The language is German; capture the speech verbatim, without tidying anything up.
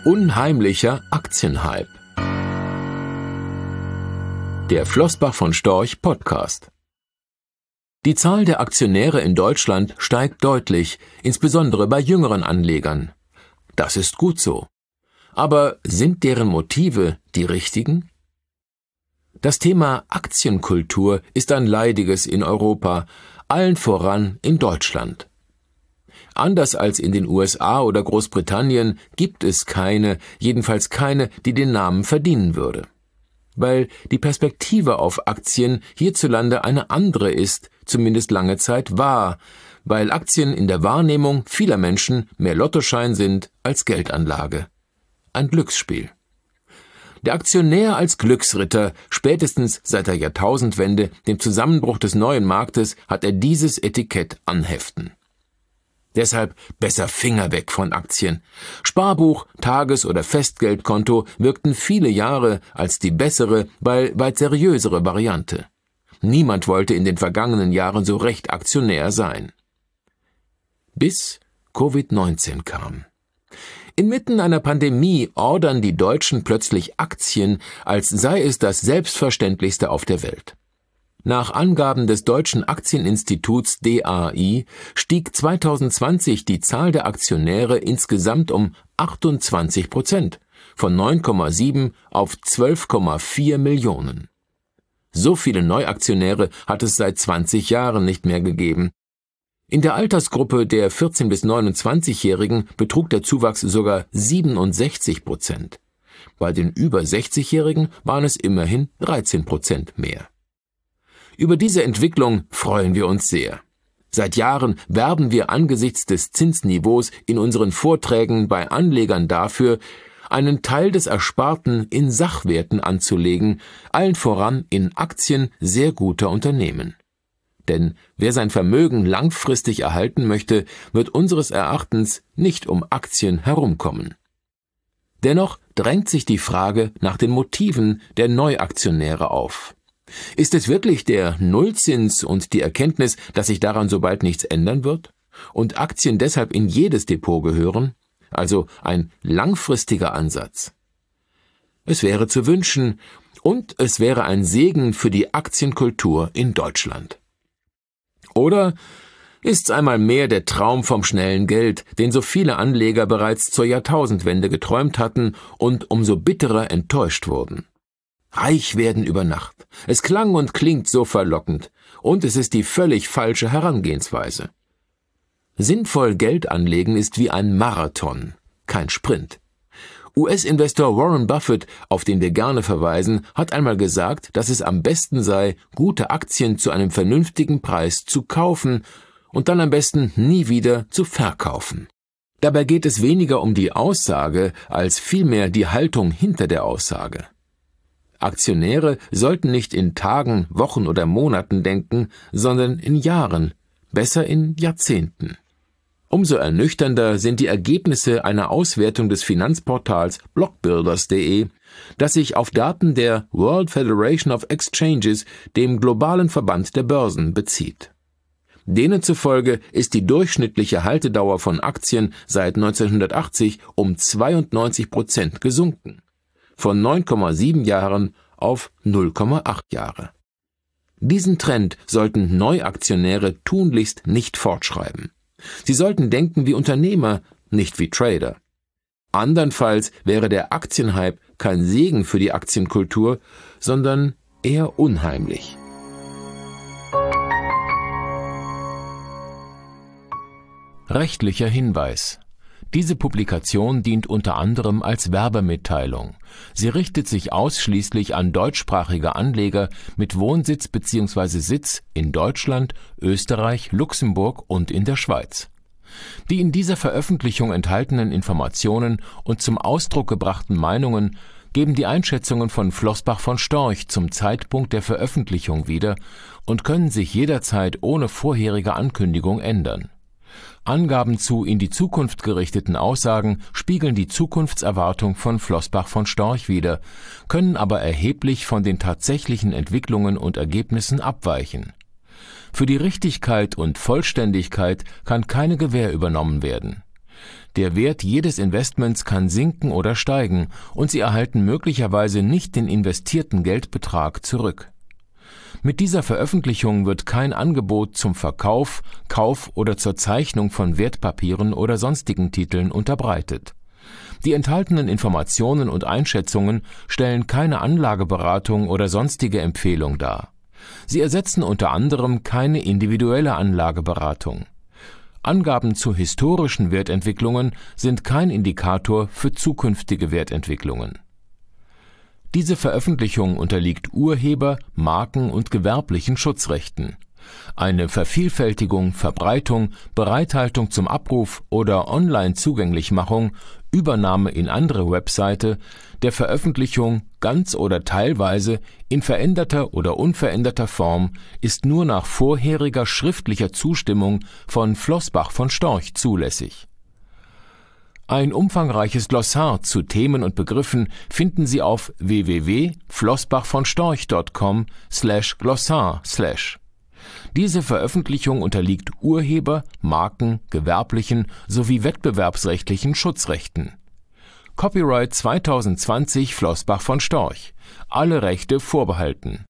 Unheimlicher Aktienhype. Der Flossbach von Storch Podcast. Die Zahl der Aktionäre in Deutschland steigt deutlich, insbesondere bei jüngeren Anlegern. Das ist gut so. Aber sind deren Motive die richtigen? Das Thema Aktienkultur ist ein leidiges in Europa, allen voran in Deutschland. Anders als in den U S A oder Großbritannien gibt es keine, jedenfalls keine, die den Namen verdienen würde. Weil die Perspektive auf Aktien hierzulande eine andere ist, zumindest lange Zeit war, weil Aktien in der Wahrnehmung vieler Menschen mehr Lottoschein sind als Geldanlage. Ein Glücksspiel. Der Aktionär als Glücksritter, spätestens seit der Jahrtausendwende, dem Zusammenbruch des neuen Marktes, hat er dieses Etikett anheften. Deshalb besser Finger weg von Aktien. Sparbuch, Tages- oder Festgeldkonto wirkten viele Jahre als die bessere, weil weit seriösere Variante. Niemand wollte in den vergangenen Jahren so recht Aktionär sein. Bis Covid neunzehn kam. Inmitten einer Pandemie ordern die Deutschen plötzlich Aktien, als sei es das Selbstverständlichste auf der Welt. Nach Angaben des Deutschen Aktieninstituts D A I stieg zweitausendzwanzig die Zahl der Aktionäre insgesamt um achtundzwanzig Prozent, von neun Komma sieben auf zwölf Komma vier Millionen. So viele Neuaktionäre hat es seit zwanzig Jahren nicht mehr gegeben. In der Altersgruppe der vierzehn- bis neunundzwanzigjährigen betrug der Zuwachs sogar siebenundsechzig Prozent. Bei den über sechzigjährigen waren es immerhin dreizehn Prozent mehr. Über diese Entwicklung freuen wir uns sehr. Seit Jahren werben wir angesichts des Zinsniveaus in unseren Vorträgen bei Anlegern dafür, einen Teil des Ersparten in Sachwerten anzulegen, allen voran in Aktien sehr guter Unternehmen. Denn wer sein Vermögen langfristig erhalten möchte, wird unseres Erachtens nicht um Aktien herumkommen. Dennoch drängt sich die Frage nach den Motiven der Neuaktionäre auf. Ist es wirklich der Nullzins und die Erkenntnis, dass sich daran so bald nichts ändern wird und Aktien deshalb in jedes Depot gehören, also ein langfristiger Ansatz? Es wäre zu wünschen und es wäre ein Segen für die Aktienkultur in Deutschland. Oder ist's einmal mehr der Traum vom schnellen Geld, den so viele Anleger bereits zur Jahrtausendwende geträumt hatten und umso bitterer enttäuscht wurden? Reich werden über Nacht. Es klang und klingt so verlockend. Und es ist die völlig falsche Herangehensweise. Sinnvoll Geld anlegen ist wie ein Marathon, kein Sprint. U S-Investor Warren Buffett, auf den wir gerne verweisen, hat einmal gesagt, dass es am besten sei, gute Aktien zu einem vernünftigen Preis zu kaufen und dann am besten nie wieder zu verkaufen. Dabei geht es weniger um die Aussage, als vielmehr die Haltung hinter der Aussage. Aktionäre sollten nicht in Tagen, Wochen oder Monaten denken, sondern in Jahren, besser in Jahrzehnten. Umso ernüchternder sind die Ergebnisse einer Auswertung des Finanzportals blockbuilders punkt de, das sich auf Daten der World Federation of Exchanges, dem globalen Verband der Börsen, bezieht. Denen zufolge ist die durchschnittliche Haltedauer von Aktien seit neunzehnhundertachtzig um zweiundneunzig Prozent gesunken. Von neun Komma sieben Jahren auf null Komma acht Jahre. Diesen Trend sollten Neuaktionäre tunlichst nicht fortschreiben. Sie sollten denken wie Unternehmer, nicht wie Trader. Andernfalls wäre der Aktienhype kein Segen für die Aktienkultur, sondern eher unheimlich. Rechtlicher Hinweis. Diese Publikation dient unter anderem als Werbemitteilung. Sie richtet sich ausschließlich an deutschsprachige Anleger mit Wohnsitz bzw. Sitz in Deutschland, Österreich, Luxemburg und in der Schweiz. Die in dieser Veröffentlichung enthaltenen Informationen und zum Ausdruck gebrachten Meinungen geben die Einschätzungen von Flossbach von Storch zum Zeitpunkt der Veröffentlichung wieder und können sich jederzeit ohne vorherige Ankündigung ändern. Angaben zu in die Zukunft gerichteten Aussagen spiegeln die Zukunftserwartung von Flossbach von Storch wider, können aber erheblich von den tatsächlichen Entwicklungen und Ergebnissen abweichen. Für die Richtigkeit und Vollständigkeit kann keine Gewähr übernommen werden. Der Wert jedes Investments kann sinken oder steigen und Sie erhalten möglicherweise nicht den investierten Geldbetrag zurück. Mit dieser Veröffentlichung wird kein Angebot zum Verkauf, Kauf oder zur Zeichnung von Wertpapieren oder sonstigen Titeln unterbreitet. Die enthaltenen Informationen und Einschätzungen stellen keine Anlageberatung oder sonstige Empfehlung dar. Sie ersetzen unter anderem keine individuelle Anlageberatung. Angaben zu historischen Wertentwicklungen sind kein Indikator für zukünftige Wertentwicklungen. Diese Veröffentlichung unterliegt Urheber-, Marken- und gewerblichen Schutzrechten. Eine Vervielfältigung, Verbreitung, Bereithaltung zum Abruf oder Online-Zugänglichmachung, Übernahme in andere Webseite, der Veröffentlichung ganz oder teilweise in veränderter oder unveränderter Form ist nur nach vorheriger schriftlicher Zustimmung von Flossbach von Storch zulässig. Ein umfangreiches Glossar zu Themen und Begriffen finden Sie auf w w w punkt flossbachvonstorch punkt com slash glossar slash. Diese Veröffentlichung unterliegt Urheber-, Marken-, gewerblichen sowie wettbewerbsrechtlichen Schutzrechten. Copyright zwanzig zwanzig Flossbach von Storch. Alle Rechte vorbehalten.